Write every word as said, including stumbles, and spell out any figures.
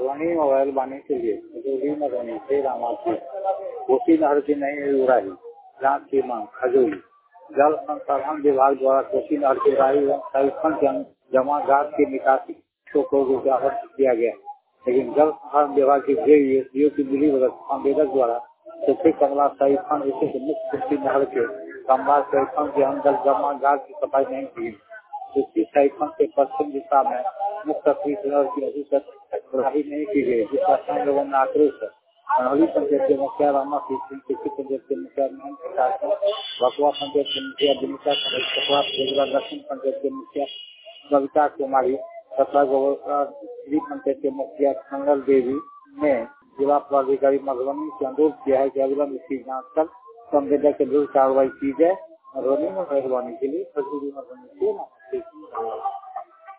Madhubani mobile बानी के लिए खजूरी मधुबनी से रामापुर कोसी नहर की नई उड़ाई जांच की मांग खजूरी। जल संसाधन विभाग द्वारा कोसी नहर की उड़ाई एवं संरक्षण के जमागार की निकासी को रुकावट किया गया, लेकिन जल संसाधन विभाग के जेईएसडीओ की मिली भगत संवेदक द्वारा सुखी कमला संरक्षण स्थित मुख्य कोसी नहर के कम्बार संरक्षण के अंदर जमागार की सफाई नहीं की। इसी संरक्षण के पश्चिम दिशा में मुख्य नहर की अभी तक सुधारी नहीं की गई, जिस पर स्थानीय लोगों में आक्रोश है। अनौली पंचायत के मुखिया रामा सिंह, कृषि पंचायत के मुखिया मोहन प्रकाश, बकुआ पंचायत के मुखिया विनीता बेगरा, दक्षिण पंचायत के मुखिया कविता कुमारी तथा गोवरी पंचायत के मुखिया मंगल देवी ने जिला पदाधिकारी मधुबनी से अनुरोध किया है कि अविलंब इसकी जाँच कर संवेदक के विरुद्ध कार्रवाई की जाए। मधुबनी में मेहरबानी के लिए खजूरी मधुबनी से